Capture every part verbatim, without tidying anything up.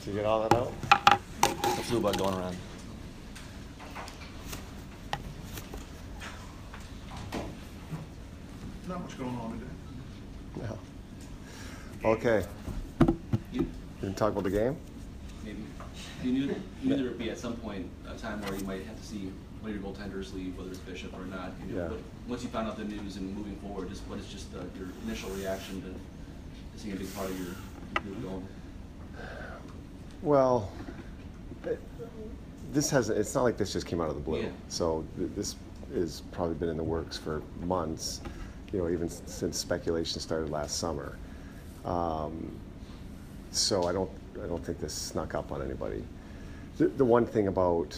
Did you get all that out? The flu bug going around. Not much going on today. No. Okay. You, You can talk about the game? maybe. You knew, you knew there would be at some point a time where you might have to see one of your goaltenders leave, whether it's Bishop or not. You know, Yeah. but once you found out the news and moving forward, just what is just uh, your initial reaction to, to seeing a big part of your group going? Well, it, this has, it's not like this just came out of the blue. Yeah. So th- this has probably been in the works for months, you know, even s- since speculation started last summer. Um, so I don't, I don't think this snuck up on anybody. The, the one thing about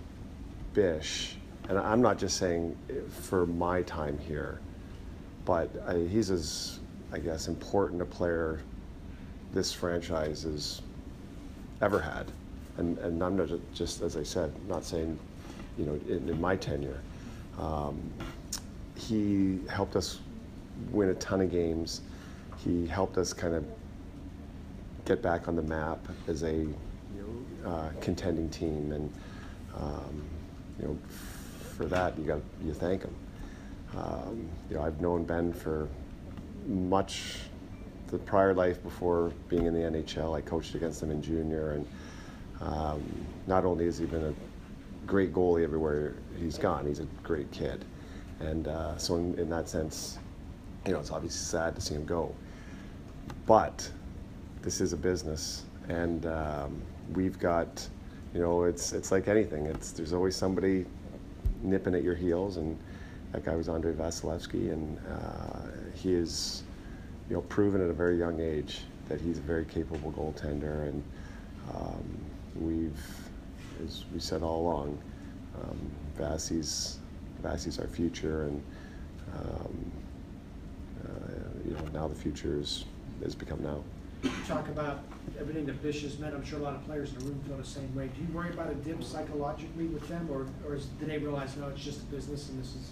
Bish, and I'm not just saying for my time here, but I, he's as, I guess, important a player this franchise has ever had. And, and I'm not ju- just, as I said, not saying, you know, in, in my tenure. Um, he helped us win a ton of games. He helped us kind of get back on the map as a uh, contending team, and um, you know, for that you got you thank him. Um, you know, I've known Ben for much the prior life before being in the N H L. I coached against him in junior, and um, not only has he been a great goalie everywhere he's gone, he's a great kid, and uh, so in, in that sense, you know, it's obviously sad to see him go, but this is a business, and um, we've got, you know, it's it's like anything. It's there's always somebody nipping at your heels, and that guy was Andrei Vasilevsky, and uh, he is, you know, proven at a very young age that he's a very capable goaltender, and um, we've, as we said all along, um, Vasi's Vasi's our future, and um, uh, you know, now the future is has become now. You talk about everything that Bish has meant. I'm sure a lot of players in the room feel the same way. Do you worry about a dip psychologically with them, or, or is, do they realize, no, it's just a business and this is...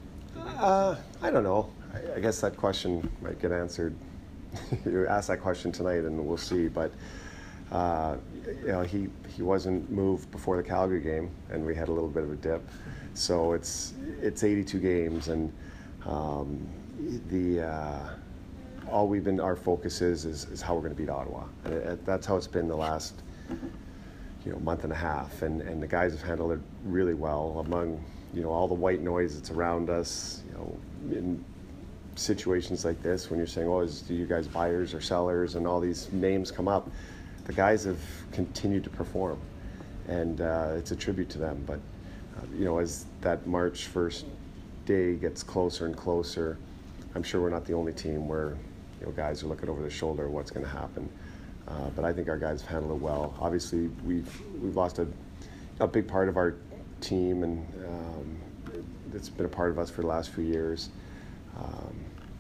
Uh, I don't know. I, I guess that question might get answered. You ask that question tonight and we'll see, but uh, you know, he, he wasn't moved before the Calgary game, and we had a little bit of a dip. So it's, it's eighty-two games, and um, the... Uh, all we've been, our focus is, is, is how we're going to beat Ottawa. And it, it, that's how it's been the last, you know, month and a half. And, and the guys have handled it really well among, you know, all the white noise that's around us, you know, in situations like this when you're saying, oh, is, do you guys buyers or sellers, and all these names come up. The guys have continued to perform, and uh, it's a tribute to them. But, uh, you know, as that March first day gets closer and closer, I'm sure we're not the only team where, you know, guys are looking over their shoulder at what's going to happen. Uh, but I think our guys have handled it well. Obviously, we've we've lost a, a big part of our team, and um, it's been a part of us for the last few years. Um,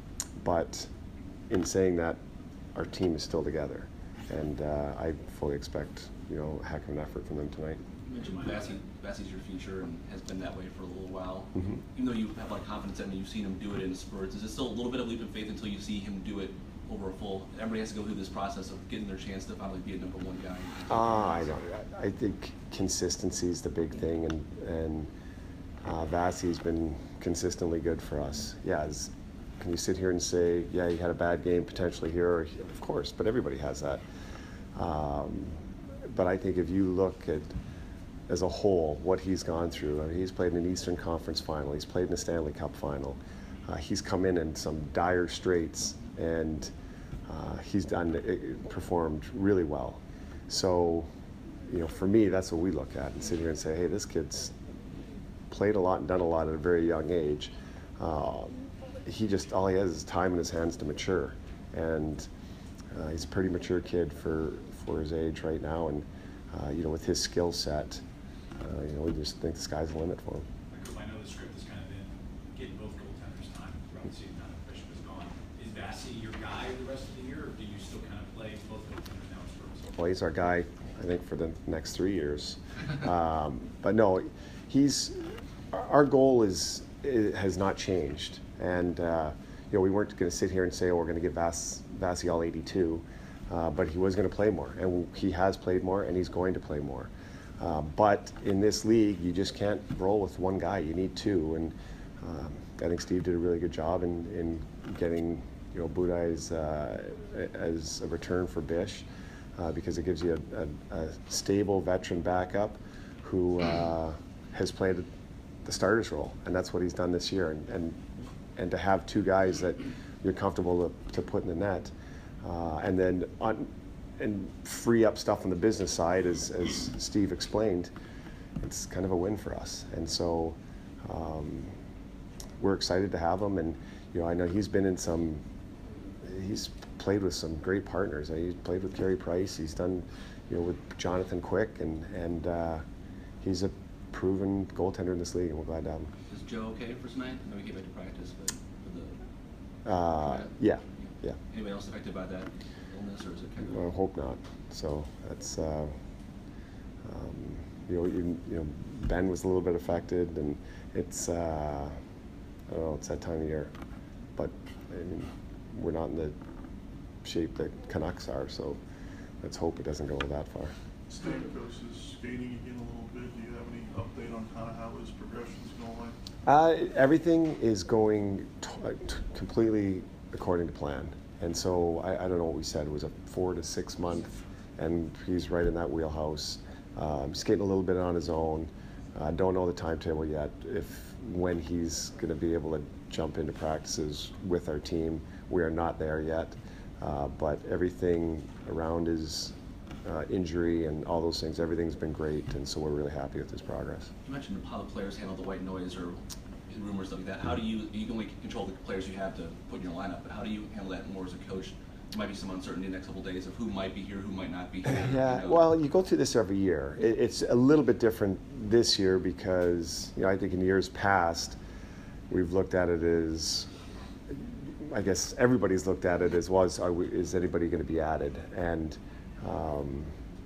but in saying that, our team is still together, and uh, I fully expect, you know, a heck of an effort from them tonight. You mentioned Vasi, Vasi's your future and has been that way for a little while. Mm-hmm. Even though you have a lot of confidence in him, you've seen him do it in spurts. Is it still a little bit of leap of faith until you see him do it over a full? Everybody has to go through this process of getting their chance to finally be a number one guy. Ah, I don't. I think consistency is the big thing, and and uh, Vasi's been consistently good for us. Yeah, is, can you sit here and say, yeah, he had a bad game potentially here? Or, of course, but everybody has that. Um, but I think if you look at as a whole, what he's gone through. I mean, he's played in an Eastern Conference final. He's played in a Stanley Cup final. Uh, he's come in in some dire straits, and uh, he's done it, performed really well. So, you know, for me, that's what we look at and sit here and say, hey, this kid's played a lot and done a lot at a very young age. Uh, he just, all he has is time in his hands to mature, and uh, he's a pretty mature kid for for his age right now, and uh, you know, with his skill set. Uh, you know, we just think the sky's the limit for him. I know the script has kind of been getting both goaltenders time throughout the season. Now that Bishop is gone, is Vasi your guy the rest of the year, or do you still kind of play both goaltenders now as first? Well, he's our guy, I think, for the next three years. um, but no, he's our goal is it has not changed, and uh, you know, we weren't going to sit here and say, oh, we're going to give Vas, Vasi all eighty-two. uh, but he was going to play more, and he has played more, and he's going to play more. Uh, but in this league, you just can't roll with one guy. You need two, and um, I think Steve did a really good job in, in getting, you know, Budaj uh, as a return for Bish, uh, because it gives you a, a, a stable veteran backup who uh, has played the starter's role, and that's what he's done this year. And and, and to have two guys that you're comfortable to, to put in the net, uh, and then on, and free up stuff on the business side, as, as Steve explained, it's kind of a win for us. And so um, we're excited to have him. And you know, I know he's been in some, he's played with some great partners. He's played with Carey Price. He's done, you know, with Jonathan Quick, and and uh, he's a proven goaltender in this league, and we're glad to have him. Is Joe okay for tonight? I know he came back to practice, but for the Uh, yeah, yeah. Anybody else affected by that illness, or is it kind of? I hope not. So that's, uh, um, you know, you, you know, Ben was a little bit affected, and it's, uh, I don't know, it's that time of year. But I mean, we're not in the shape that Canucks are, so let's hope it doesn't go that far. Stamkos is skating again a little bit. Do you have any update on kind of how his progression's going? Uh, everything is going t- t- completely according to plan. And so I, I don't know what we said. It was a four to six month, and he's right in that wheelhouse. Um, skating a little bit on his own. I uh, don't know the timetable yet, if when he's going to be able to jump into practices with our team. We are not there yet, uh, but everything around his uh, injury and all those things, everything's been great, and so we're really happy with his progress. You mentioned how the players handle the white noise or rumors, stuff like that. How do you, you can only control the players you have to put in your lineup, but how do you handle that more as a coach? There might be some uncertainty in the next couple of days of who might be here, who might not be here. Yeah, you know? well, you go through this every year. It, it's a little bit different this year because, you know, I think in years past, we've looked at it as, I guess everybody's looked at it as, was, are we, is anybody going to be added? And um,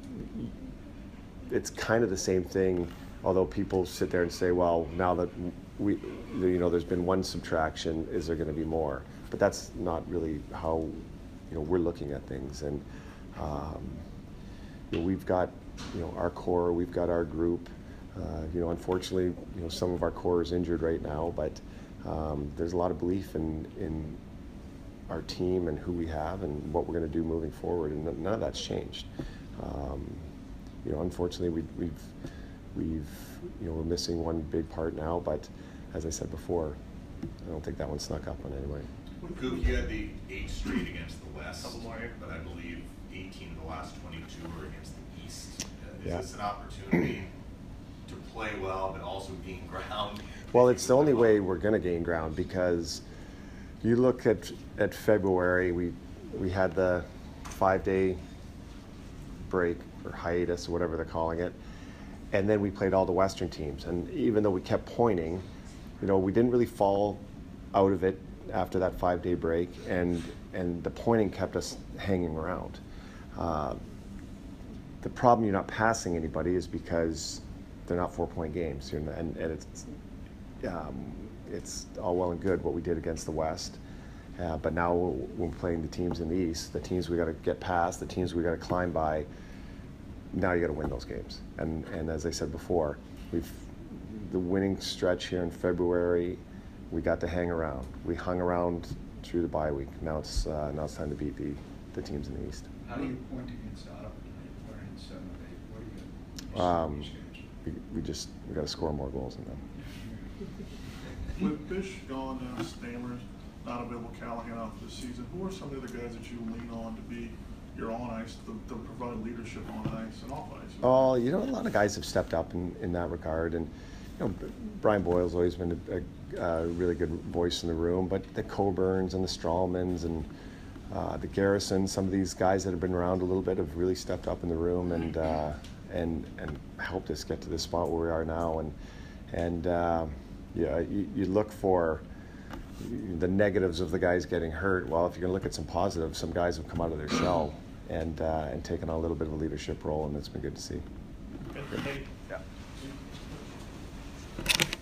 it's kind of the same thing, although people sit there and say, well, now that we, you know, there's been one subtraction, is there going to be more? But that's not really how, you know, we're looking at things. And um, you know, we've got, you know, our core, we've got our group. Uh, you know, unfortunately, you know, some of our core is injured right now, but um, there's a lot of belief in in our team and who we have and what we're going to do moving forward, and none of that's changed. Um, you know, unfortunately, we, we've we've you know, we're missing one big part now, but as I said before, I don't think that one snuck up on anybody. Coop, you had the eight straight against the West, Couple more, yeah. but I believe eighteen of the last twenty-two were against the East. Uh, is Yeah. this an opportunity to play well, but also gain ground? Well, it's the only way we're going to gain ground, because you look at at February, we we had the five-day break or hiatus or whatever they're calling it, and then we played all the Western teams. And even though we kept pointing, you know, we didn't really fall out of it after that five-day break, and and the pointing kept us hanging around. Uh, the problem you're not passing anybody is because they're not four-point games, you're not, and, and it's um, it's all well and good what we did against the West, uh, but now when we're playing the teams in the East, the teams we got to get past, the teams we got to climb by. Now you got to win those games, and and as I said before, we've the winning stretch here in February. We got to hang around. We hung around through the bye week. Now it's uh, now it's time to beat the, the teams in the East. How do you point against Ottawa tonight? We're in seven of eight. What do you? Um, which games? we, we just we got to score more goals than them. With Bish gone now, Stammers not available, Callahan out for the season, who are some of the other guys that you lean on to be your on ice, to, to provide leadership on ice and off ice? Oh, you know, a lot of guys have stepped up in, in that regard, and you know, Brian Boyle's always been a, a, a really good voice in the room, but the Coburns and the Strawmans and uh, the Garrison, some of these guys that have been around a little bit have really stepped up in the room and uh, and and helped us get to this spot where we are now. And and uh, yeah, you, you look for the negatives of the guys getting hurt. Well, if you're going to look at some positives, some guys have come out of their shell and uh, and taken on a little bit of a leadership role, and it's been good to see. Okay, thank you. Yeah.